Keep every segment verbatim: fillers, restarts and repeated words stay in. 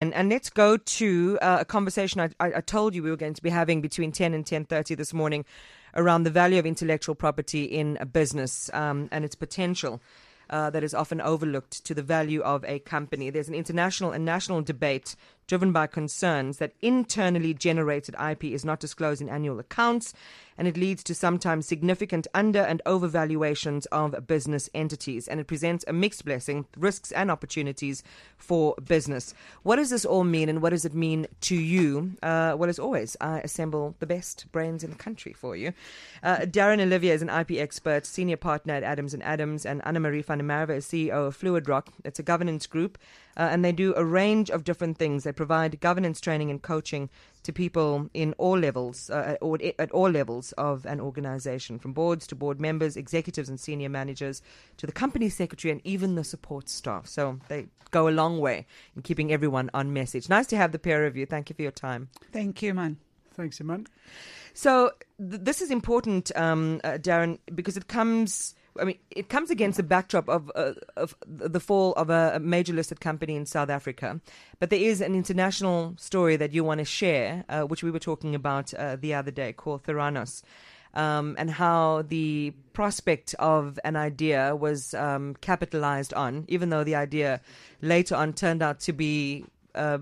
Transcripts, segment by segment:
And, and let's go to uh, a conversation I, I, I told you we were going to be having between ten and ten thirty this morning around the value of intellectual property in a business um, and its potential uh, that is often overlooked to the value of a company. There's an international and national debate driven by concerns that internally generated I P is not disclosed in annual accounts, and it leads to sometimes significant under- and overvaluations of business entities, and it presents a mixed blessing, risks and opportunities for business. What does this all mean, and what does it mean to you? Uh, well, as always, I assemble the best brains in the country for you. Uh, Darren Olivier is an I P expert, senior partner at Adams and Adams, and Anna-Marie van der Merwe is C E O of Fluid Rock. It's a governance group, uh, and they do a range of different things. They provide governance training and coaching to people in all levels, uh, or at all levels of an organization, from boards to board members, executives and senior managers, to the company secretary and even the support staff. So they go a long way in keeping everyone on message. Nice to have the pair of you. Thank you for your time. Thank you, man. Thanks, Iman. So th- this is important, um, uh, Darren, because it comes... I mean, it comes against the backdrop of, uh, of the fall of a, a major listed company in South Africa. But there is an international story that you want to share, uh, which we were talking about uh, the other day, called Theranos, um, and how the prospect of an idea was um, capitalized on, even though the idea later on turned out to be uh,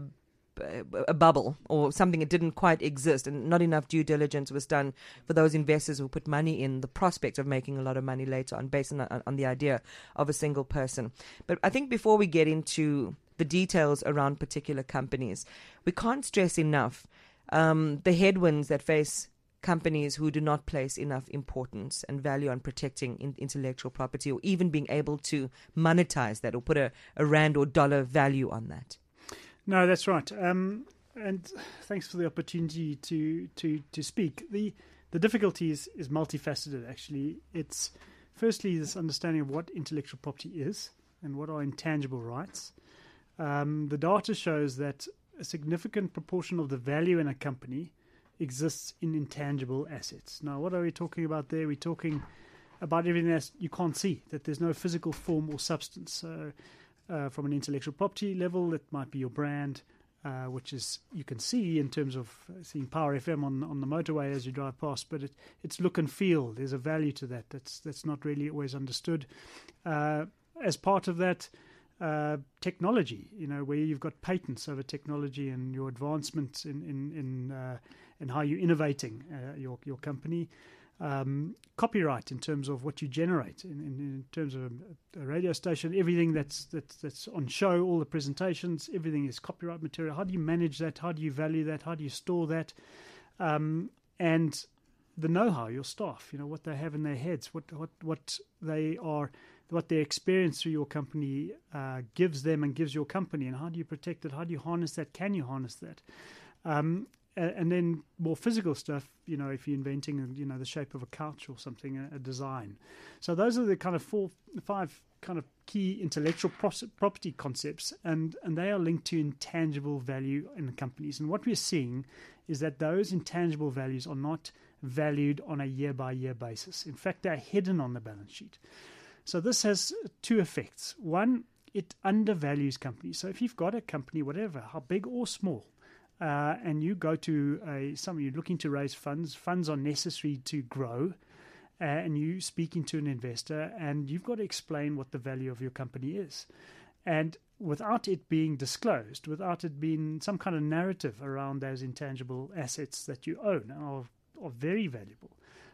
a bubble or something that didn't quite exist, and not enough due diligence was done for those investors who put money in the prospect of making a lot of money later on based on, on the idea of a single person. But I think before we get into the details around particular companies, we can't stress enough um, the headwinds that face companies who do not place enough importance and value on protecting in, intellectual property, or even being able to monetize that or put a, a rand or dollar value on that. No, that's right. Um, and thanks for the opportunity to to to speak. The the difficulty is, is multifaceted, actually. It's firstly this understanding of what intellectual property is and what are intangible rights. Um, the data shows that a significant proportion of the value in a company exists in intangible assets. Now, what are we talking about there? We're talking about everything that you can't see, that there's no physical form or substance. So Uh, from an intellectual property level, it might be your brand, uh, which is you can see in terms of seeing Power F M on, on the motorway as you drive past, but it, it's look and feel. There's a value to that. That's that's not really always understood. Uh, as part of that, uh, technology, you know, where you've got patents over technology and your advancements in in in, uh, in how you're innovating uh, your your company. Um, copyright in terms of what you generate, in, in, in terms of a, a radio station, everything that's, that's that's on show, all the presentations, everything is copyright material. How do you manage that? How do you value that? How do you store that? Um, and the know-how, your staff, you know, what they have in their heads, what what what they are, what their experience through your company uh, gives them and gives your company, and how do you protect it? How do you harness that? Can you harness that? Um, And then more physical stuff, you know, if you're inventing, you know, the shape of a couch or something, a, a design. So those are the kind of four, five kind of key intellectual pro- property concepts, and, and they are linked to intangible value in the companies. And what we're seeing is that those intangible values are not valued on a year-by-year basis. In fact, they're hidden on the balance sheet. So this has two effects. One, it undervalues companies. So if you've got a company, whatever, how big or small, Uh, and you go to a some you're looking to raise funds. Funds are necessary to grow, uh, and you speaking to an investor, and you've got to explain what the value of your company is, and without it being disclosed, without it being some kind of narrative around those intangible assets that you own are are very valuable,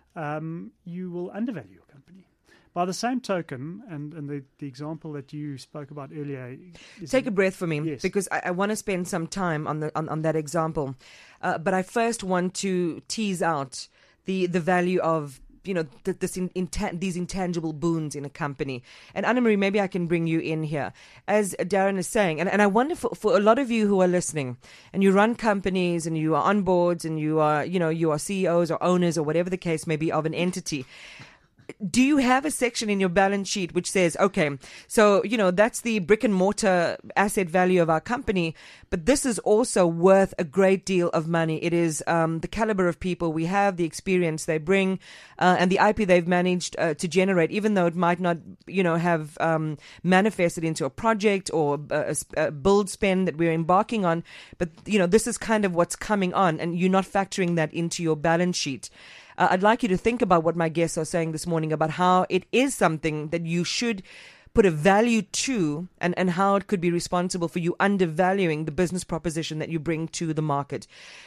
um, you will undervalue your company. By the same token, and, and the, the example that you spoke about earlier... Is Take a breath for me, yes. because I, I want to spend some time on the on, on that example. Uh, but I first want to tease out the, the value of, you know, th- this in, inta- these intangible boons in a company. And Anna-Marie, maybe I can bring you in here. As Darren is saying, and, and I wonder for, for a lot of you who are listening, and you run companies and you are on boards and you are, you know, you are C E Os or owners or whatever the case may be of an entity, do you have a section in your balance sheet which says, okay, so, you know, that's the brick and mortar asset value of our company, but this is also worth a great deal of money. It is um, the caliber of people we have, the experience they bring, uh, and the I P they've managed uh, to generate, even though it might not, you know, have um, manifested into a project or a, a build spend that we're embarking on. But, you know, this is kind of what's coming on, and you're not factoring that into your balance sheet. Uh, I'd like you to think about what my guests are saying this morning about how it is something that you should put a value to, and, and how it could be responsible for you undervaluing the business proposition that you bring to the market.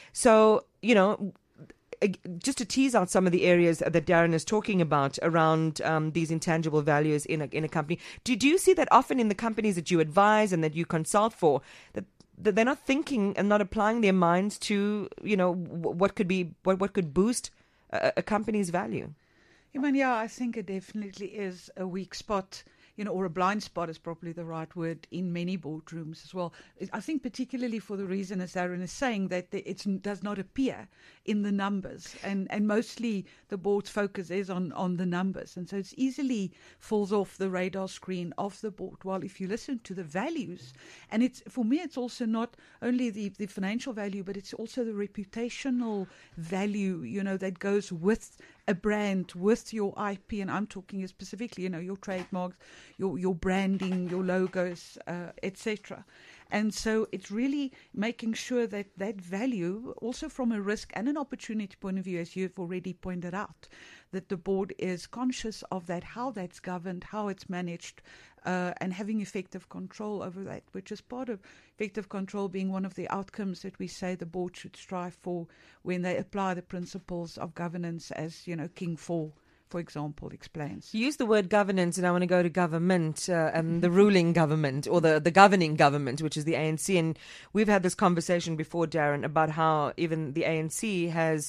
So, you know, just to tease out some of the areas that Darren is talking about around um, these intangible values in a, in a company, do, do you see that often in the companies that you advise and that you consult for, that that they're not thinking and not applying their minds to, you know, what could be, what, what could boost a, a company's value? I mean, yeah, I think it definitely is a weak spot, you know, or a blind spot is probably the right word in many boardrooms as well. I think particularly for the reason, as Darren is saying, that it does not appear in the numbers, and, and mostly the board's focus is on, on the numbers, and so it's easily falls off the radar screen of the board. While if you listen to the values, and it's for me, it's also not only the, the financial value, but it's also the reputational value, you know, that goes with a brand, with your I P, and I'm talking specifically, you know, your trademarks, your your branding, your logos, uh, et cetera. And so it's really making sure that that value, also from a risk and an opportunity point of view, as you've already pointed out, that the board is conscious of that, how that's governed, how it's managed, uh, and having effective control over that, which is part of effective control being one of the outcomes that we say the board should strive for when they apply the principles of governance, as, you know, King four, for example, explains. You use the word governance, and I want to go to government, uh, and the ruling government, or the, the governing government, which is the A N C. And we've had this conversation before, Darren, about how even the A N C has,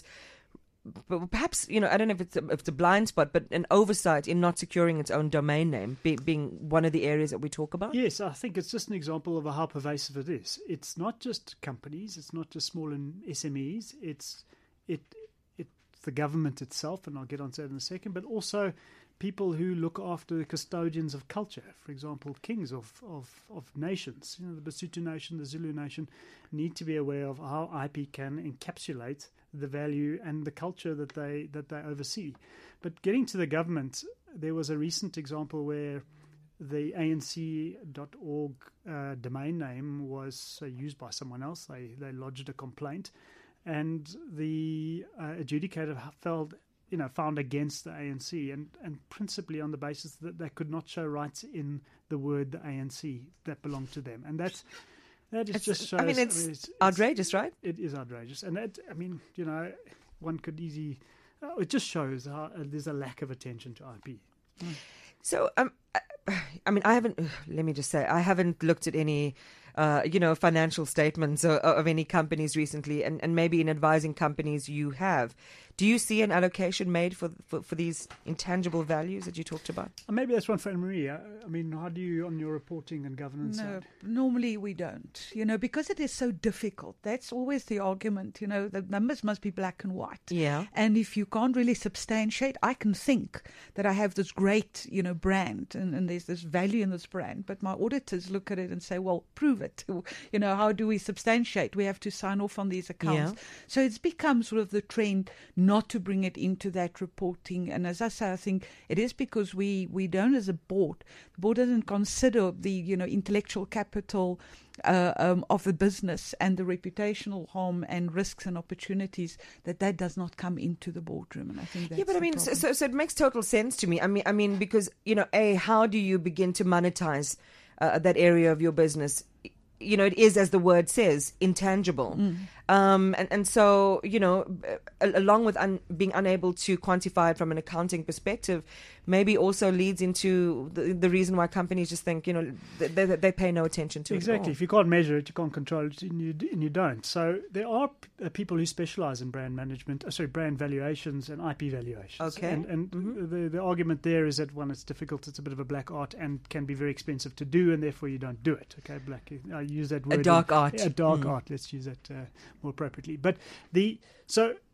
perhaps, you know, I don't know if it's a, if it's a blind spot, but an oversight in not securing its own domain name, be, being one of the areas that we talk about. Yes, I think it's just an example of how pervasive it is. It's not just companies, it's not just small and S M Es, it's it it's the government itself, and I'll get onto that in a second, but also people who look after the custodians of culture, for example, kings of, of, of nations. You know, the Basotho nation, the Zulu nation, need to be aware of how I P can encapsulate the value and the culture that they that they oversee. But getting to the government, there was a recent example where the A N C dot org uh, domain name was uh, used by someone else. They they lodged a complaint, and the uh, adjudicator felt, you know, found against the A N C, and, and principally on the basis that they could not show rights in the word the A N C that belonged to them, and that's. That is just shows, I mean, it's, I mean, it's, it's outrageous, right? It is outrageous. And that, I mean, you know, one could easily, uh, it just shows how uh, there's a lack of attention to I P. Mm. So, um, I, I mean, I haven't, let me just say, I haven't looked at any, uh, you know, financial statements of, of any companies recently, and, and maybe in advising companies you have. Do you see an allocation made for, for, for these intangible values that you talked about? Maybe that's one for Anne-Marie. I mean, how do you, on your reporting and governance no, side? Normally we don't, you know, because it is so difficult. That's always the argument, you know, the numbers must be black and white. Yeah. And if you can't really substantiate, I can think that I have this great, you know, brand and, and there's this value in this brand, but my auditors look at it and say, well, prove it. You know, how do we substantiate? We have to sign off on these accounts. Yeah. So it's become sort of the trend not to bring it into that reporting. And as I say, I think it is because we, we don't, as a board, the board doesn't consider the, you know, intellectual capital uh, um, of the business and the reputational harm and risks and opportunities, that that does not come into the boardroom. And I think that's yeah, but I mean, so, so, so it makes total sense to me. I mean, I mean, because, you know, A, how do you begin to monetize uh, that area of your business? You know, it is, as the word says, intangible. Mm. Um, and, and so, you know, along with un, being unable to quantify it from an accounting perspective, maybe also leads into the, the reason why companies just think, you know, they, they pay no attention to exactly. it. Exactly. If you can't measure it, you can't control it, and you, and you don't. So there are p- people who specialize in brand management, uh, sorry, brand valuations and I P valuations. Okay. And, and mm-hmm. the, the argument there is that, one, it's difficult, it's a bit of a black art and can be very expensive to do, and therefore you don't do it. Okay, black, I use that word. A dark in, art. A dark mm. art, let's use that uh, more appropriately. But the, so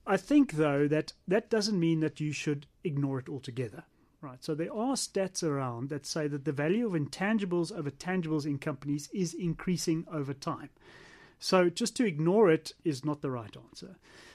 I think, though, that that doesn't mean that you should ignore it altogether. Right. So there are stats around that say that the value of intangibles over tangibles in companies is increasing over time. So just to ignore it is not the right answer.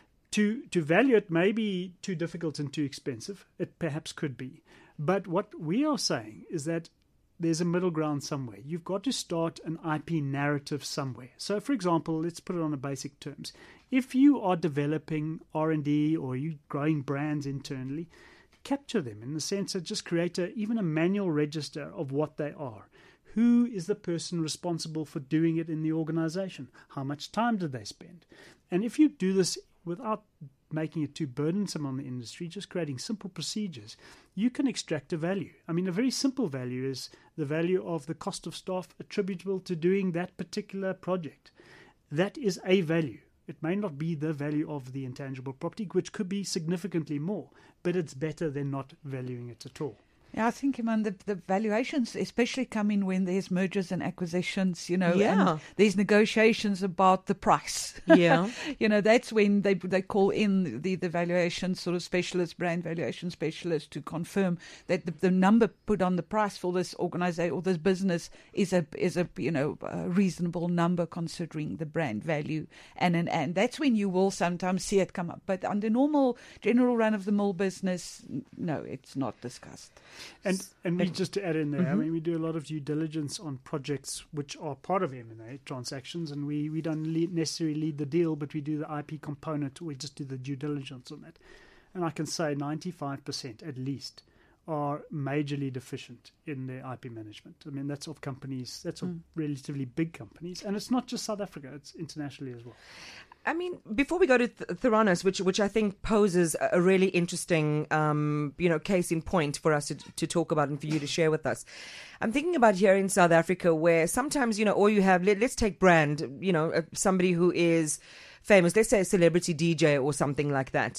To to value it may be too difficult and too expensive. It perhaps could be. But what we are saying is that there's a middle ground somewhere. You've got to start an I P narrative somewhere. So, for example, let's put it on a basic terms. If you are developing R and D or you're growing brands internally, capture them in the sense that just create a, even a manual register of what they are. Who is the person responsible for doing it in the organization? How much time did they spend? And if you do this without making it too burdensome on the industry, just creating simple procedures, you can extract a value. I mean, a very simple value is the value of the cost of staff attributable to doing that particular project. That is a value. It may not be the value of the intangible property, which could be significantly more, but it's better than not valuing it at all. Yeah, I think, Iman, the, the valuations especially come in when there's mergers and acquisitions, you know, Yeah. and there's negotiations about the price. Yeah. You know, that's when they they call in the, the valuation sort of specialist, brand valuation specialist, to confirm that the, the number put on the price for this organization or this business is a, is a you know, a reasonable number considering the brand value. And, and, and that's when you will sometimes see it come up. But under normal, general run-of-the-mill business, no, it's not discussed. And and we just to add in there, Mm-hmm. I mean, we do a lot of due diligence on projects which are part of M and A transactions, and we, we don't lead, necessarily lead the deal, but we do the I P component. We just do the due diligence on that. And I can say ninety-five percent at least are majorly deficient in their I P management. I mean, that's of companies, that's of Mm. relatively big companies. And it's not just South Africa, it's internationally as well. I mean, before we go to Th- Theranos, which which I think poses a a really interesting, um, you know, case in point for us to, to talk about and for you to share with us. I'm thinking about here in South Africa, where sometimes, you know, all you have, let, let's take brand, you know, uh, somebody who is famous, let's say a celebrity D J or something like that.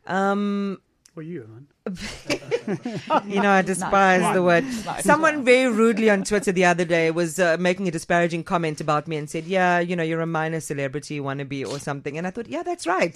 Um, For you, man. you know, I despise Nice. the word. Nice. Someone very rudely on Twitter the other day was uh, making a disparaging comment about me and said, yeah, you know, you're a minor celebrity wannabe or something. And I thought, yeah, that's right.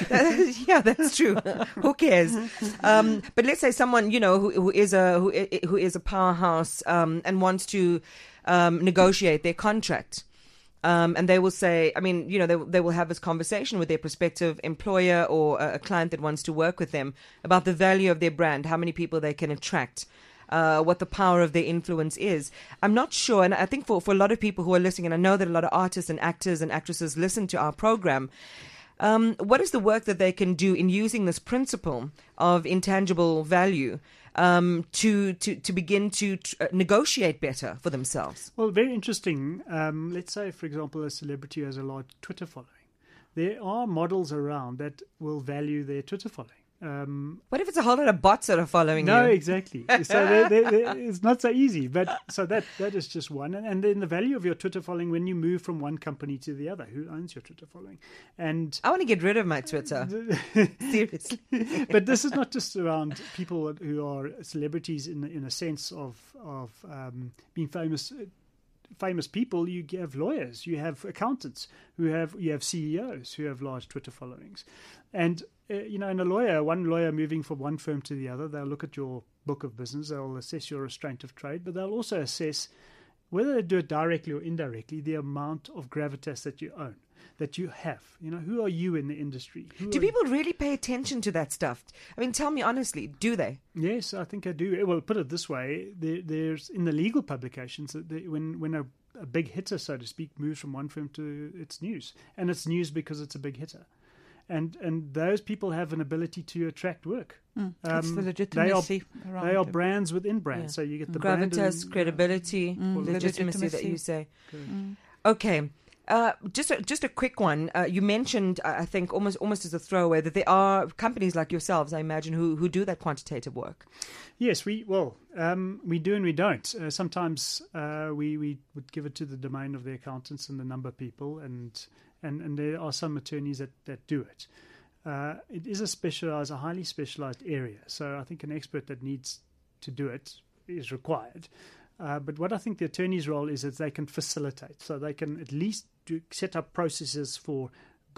yeah, that's true. Who cares? Um, but let's say someone, you know, who, who is a who, i- who is a powerhouse um, and wants to um, negotiate their contract. Um, and they will say, I mean, you know, they, they will have this conversation with their prospective employer or a, a client that wants to work with them about the value of their brand, how many people they can attract, uh, what the power of their influence is. I'm not sure, and I think for, for a lot of people who are listening, and I know that a lot of artists and actors and actresses listen to our program, um, what is the work that they can do in using this principle of intangible value um, to, to, to begin to tr- negotiate better for themselves? Well, very interesting. Um, let's say, for example, a celebrity has a large Twitter following. There are models around that will value their Twitter following. Um, What if it's a whole lot of bots that are following no, you? exactly. So they, they, they, it's not so easy. But so that that is just one. And, and then the value of your Twitter following when you move from one company to the other. Who owns your Twitter following? And I want to get rid of my Twitter. Seriously. but this is not just around people who are celebrities in in a sense of of um, being famous. Famous people, you have lawyers, you have accountants, who have you have C E Os who have large Twitter followings, and uh, you know, in a lawyer, one lawyer moving from one firm to the other, they'll look at your book of business, they'll assess your restraint of trade, but they'll also assess whether they do it directly or indirectly, the amount of gravitas that you own, that you have. You know, who are you in the industry? Who Do are people really pay attention to that stuff? I mean, tell me honestly, do they? Yes, I think I do. Well, put it this way: there, there's in the legal publications that they, when when a, a big hitter, so to speak, moves from one firm to it's news, and it's news because it's a big hitter, and and those people have an ability to attract work. Mm, it's Um, the they are legitimacy around they are it. brands within brands, Yeah. so you get the brand Gravitas, and, credibility, Mm, legitimacy, that legitimacy. you say. Correct. Mm. Okay. Uh, just a, just a quick one. Uh, you mentioned, uh, I think, almost almost as a throwaway, that there are companies like yourselves, I imagine, who who do that quantitative work. Yes, we well um, we do and we don't. Uh, sometimes uh, we we would give it to the domain of the accountants and the number people, and and, and there are some attorneys that, that do it. Uh, it is a specialized, a highly specialized area. So I think an expert that needs to do it is required. Uh, but what I think the attorney's role is that they can facilitate, so they can at least do, set up processes for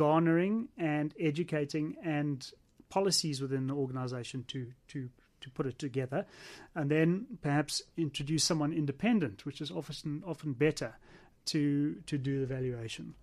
garnering and educating and policies within the organization to to to put it together, and then perhaps introduce someone independent, which is often often better to to do the valuation.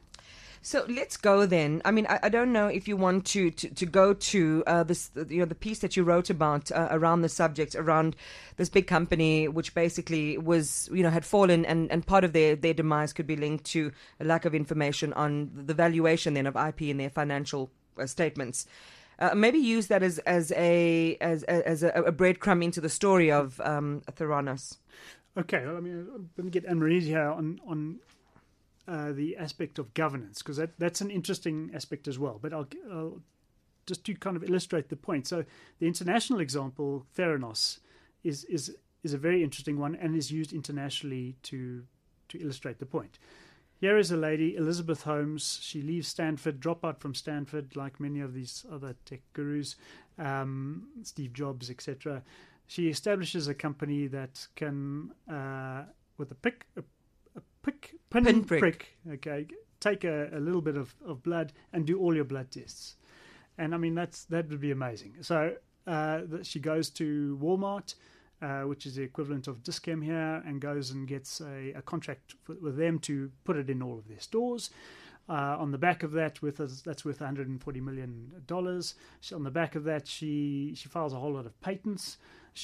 So let's go then. I mean, I, I don't know if you want to to, to go to uh, this, you know, the piece that you wrote about uh, around the subject, around this big company, which basically was, you know, had fallen, and, and part of their, their demise could be linked to a lack of information on the valuation then of I P in their financial uh, statements. Uh, maybe use that as as a as as a, a breadcrumb into the story of um, Theranos. Okay, well, I mean, I'm going to get Anne-Marie here on on uh, the aspect of governance, because that, that's an interesting aspect as well. But I'll, I'll just to kind of illustrate the point. So the international example, Theranos, is is is a very interesting one and is used internationally to to illustrate the point. Here is a lady, Elizabeth Holmes. She leaves Stanford, drop out from Stanford, like many of these other tech gurus, um, Steve Jobs, et cetera. She establishes a company that can, uh, with a pick, a, a pick, pin, Pin prick. prick, okay, take a, a little bit of, of blood and do all your blood tests. And I mean, that's that would be amazing. So uh, she goes to Walmart, Uh, which is the equivalent of Dis-Chem here, and goes and gets a, a contract for, with them to put it in all of their stores. Uh, on the back of that, with a, that's worth one hundred forty million dollars. So on the back of that, she she files a whole lot of patents.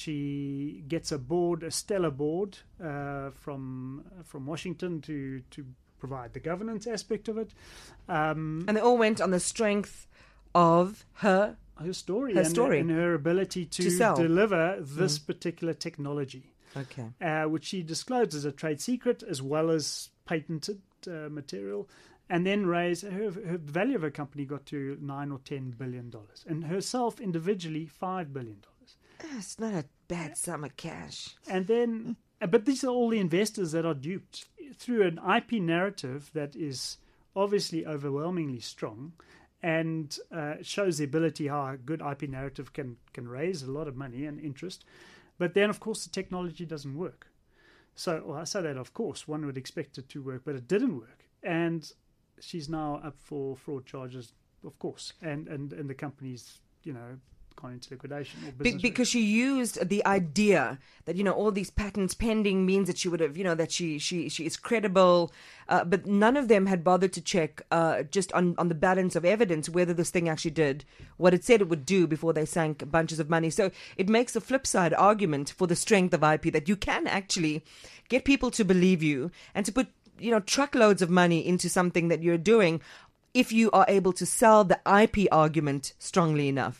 She gets a board, a stellar board uh, from from Washington to to provide the governance aspect of it. Um, And they all went on the strength of her her story, her and, story. and her ability to, To sell. deliver this Mm. particular technology. Okay. Uh, which she disclosed as a trade secret as well as patented uh, material, and then raised her, her value of her company got to nine or ten billion dollars, and herself individually five billion dollars. That's not a bad sum of cash. And then, but these are all the investors that are duped through an I P narrative that is obviously overwhelmingly strong, and uh, shows the ability how a good I P narrative can can raise a lot of money and interest. But then, of course, the technology doesn't work. So, well, I say that, of course, one would expect it to work, but it didn't work. And she's now up for fraud charges, of course. And, and, and the company's, you know, gone into liquidation. Or Be- business because she used the idea that, you know, all these patents pending means that she would have, you know, that she she, she is credible. Uh, but none of them had bothered to check uh, just on, on the balance of evidence whether this thing actually did what it said it would do before they sank bunches of money. So it makes a flip side argument for the strength of I P, that you can actually get people to believe you and to put, you know, truckloads of money into something that you're doing if you are able to sell the I P argument strongly enough.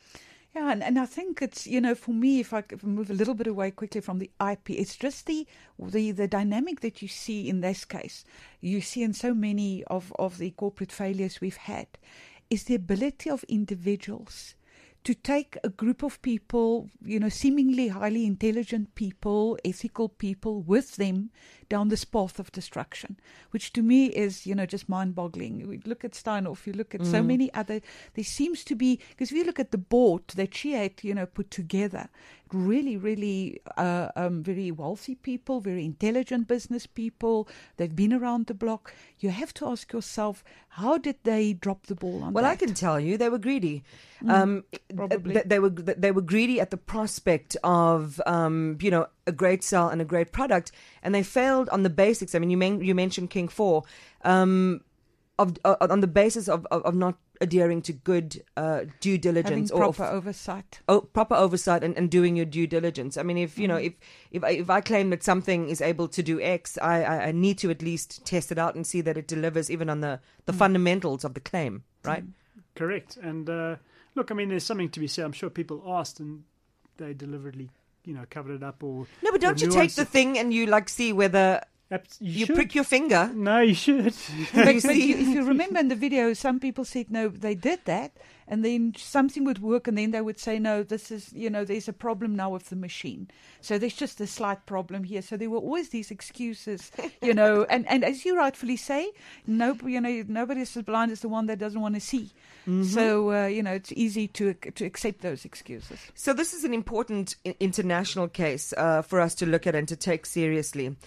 Yeah, and, and I think it's, you know, for me, if I, if I move a little bit away quickly from the I P, it's just the the, the dynamic that you see in this case, you see in so many of, of the corporate failures we've had, is the ability of individuals to take a group of people, you know, seemingly highly intelligent people, ethical people, with them down this path of destruction, which to me is, you know, just mind-boggling. We look at Steinhoff, you look at mm. so many other, there seems to be, because if you look at the board that she had, you know, put together, really, really uh, um, very wealthy people, very intelligent business people, they've been around the block. You have to ask yourself, how did they drop the ball on well, that? I can tell you, they were greedy. Mm, um, probably. Th- they were they were greedy at the prospect of, um, you know, a great sell and a great product, and they failed on the basics. I mean, you men- you mentioned King four, um, of uh, on the basis of, of, of not adhering to good uh, due diligence Having or proper of, oversight. oh, proper oversight and, and doing your due diligence. I mean, if you Mm. know, if if I, if I claim that something is able to do X, I, I, I need to at least test it out and see that it delivers even on the, the Mm. fundamentals of the claim, right? Mm. Correct. And uh, look, I mean, there's something to be said. I'm sure people asked and they deliberately, you know, covered it up or... No, but don't or you take nuanced the it. thing and you like see whether Abs- you, should. prick your finger? No, you should. But, You but see? you, if you remember in the video, some people said, no, they did that, and then something would work, and then they would say, no, this is, you know, there's a problem now with the machine. So there's just a slight problem here. So there were always these excuses, you know, and, and as you rightfully say, no, you know, nobody's as blind as the one that doesn't want to see. Mm-hmm. So, uh, you know, it's easy to to accept those excuses. So this is an important i- international case uh, for us to look at and to take seriously.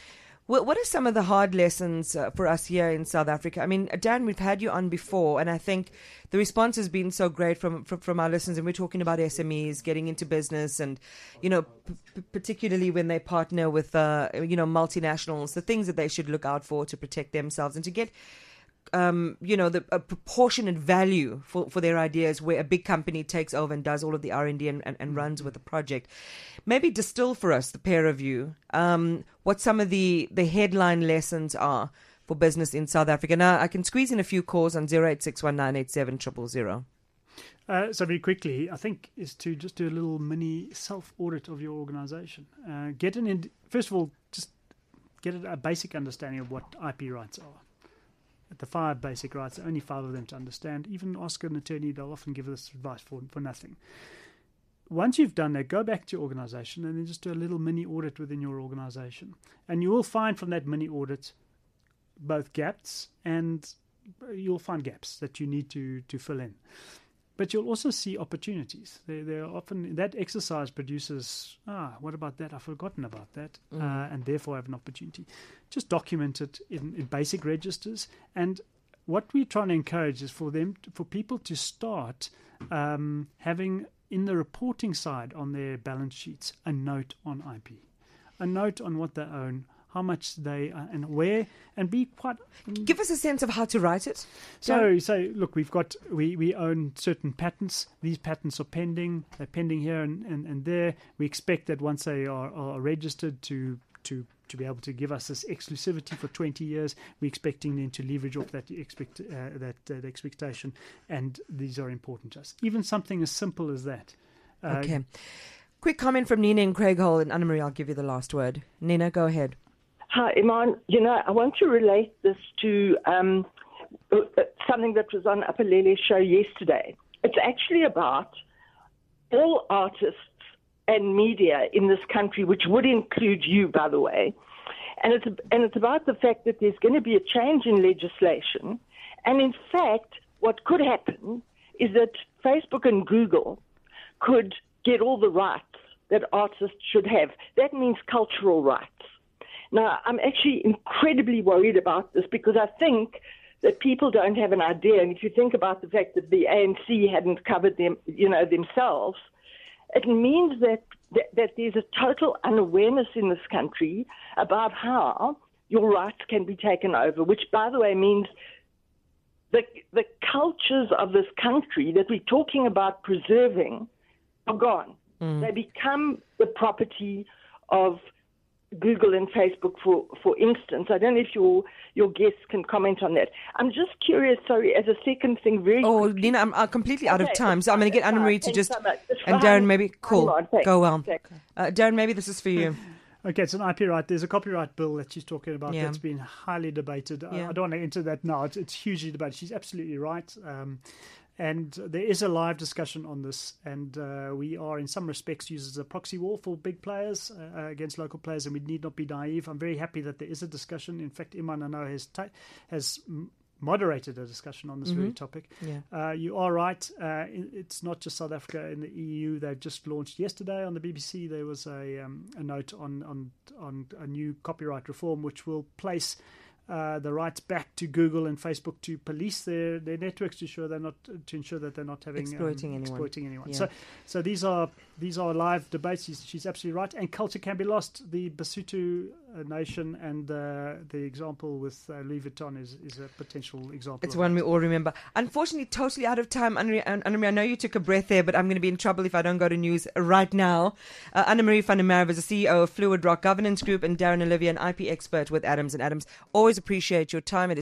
What what are some of the hard lessons uh, for us here in South Africa? I mean, Dan, we've had you on before, and I think the response has been so great from from, from our listeners. And we're talking about S M Es getting into business, and you know, p- particularly when they partner with uh, you know multinationals, the things that they should look out for to protect themselves and to get. Um, you know, the a proportionate value for, for their ideas where a big company takes over and does all of the R and D and, and, and runs with the project. Maybe distill for us, the pair of you, um, what some of the, the headline lessons are for business in South Africa. Now, I can squeeze in a few calls on zero eight six one nine eight seven zero zero zero. Uh, so very quickly, I think, is to just do a little mini self-audit of your organization. Uh, get an in, first of all, just get a basic understanding of what I P rights are. The five basic rights, only five of them to understand. Even ask an attorney, they'll often give us advice for, for nothing. Once you've done that, go back to your organization and then just do a little mini audit within your organization. And you will find from that mini audit both gaps and you'll find gaps that you need to, to fill in. But you'll also see opportunities. They they are often that exercise produces. Ah, what about that? I've forgotten about that, mm. uh, and therefore I have an opportunity. Just document it in, in basic registers. And what we're trying to encourage is for them, to, for people to start um, having in the reporting side on their balance sheets a note on I P, a note on what they own, how much they uh, and where, and be quite. Give us a sense of how to write it. So, yeah. so look, we've got we, we own certain patents. These patents are pending. They're pending here and, and, and there. We expect that once they are, are registered to to to be able to give us this exclusivity for twenty years. We're expecting them to leverage off that expect uh, that uh, expectation, and these are important to us. Even something as simple as that. Uh, okay. Quick comment from Nina and Craig Hall, and Anna-Marie, I'll give you the last word. Nina, go ahead. Hi, Iman. You know, I want to relate this to um, something that was on Upper Lele's show yesterday. It's actually about all artists and media in this country, which would include you, by the way. And it's, and it's about the fact that there's going to be a change in legislation. And in fact, what could happen is that Facebook and Google could get all the rights that artists should have. That means cultural rights. Now, I'm actually incredibly worried about this because I think that people don't have an idea. And if you think about the fact that the A N C hadn't covered them, you know, themselves, it means that, that, that there's a total unawareness in this country about how your rights can be taken over, which, by the way, means the, the cultures of this country that we're talking about preserving are gone. Mm. They become the property of Google and Facebook, for, for instance. I don't know if your your guests can comment on that. I'm just curious, sorry, as a second thing, very Oh, quickly. Nina, I'm, I'm completely out okay, of time, so I'm going to get Anna-Marie to just... So and Darren, maybe... Cool. On, Go well. Uh, Darren, maybe this is for you. Okay, it's an I P right. There's a copyright bill that she's talking about yeah. that's been highly debated. Yeah. I, I don't want to enter that now. It's, it's hugely debated. She's absolutely right. Um, And there is a live discussion on this, and uh, we are in some respects used as a proxy war for big players uh, against local players, and we need not be naive. I'm very happy that there is a discussion. In fact, Iman, I know, has, ta- has moderated a discussion on this mm-hmm. very topic. Yeah. Uh, you are right. Uh, it's not just South Africa. In the E U, they've just launched yesterday on the B B C. There was a, um, a note on, on, on a new copyright reform, which will place Uh, the rights back to Google and Facebook to police their, their networks to ensure they're not to ensure that they're not having exploiting um, anyone. Exploiting anyone. Yeah. So, so these are these are live debates. She's, she's absolutely right. And culture can be lost. The Basotho uh, nation and uh, the example with uh, Louis Vuitton is, is a potential example. It's one that. we all remember. Unfortunately, totally out of time. Anna-Marie, I know you took a breath there, but I'm going to be in trouble if I don't go to news right now. Uh, Anna-Marie van der Merwe is the C E O of Fluid Rock Governance Group, and Darren Olivier, an I P expert with Adams and Adams. Always appreciate your time. It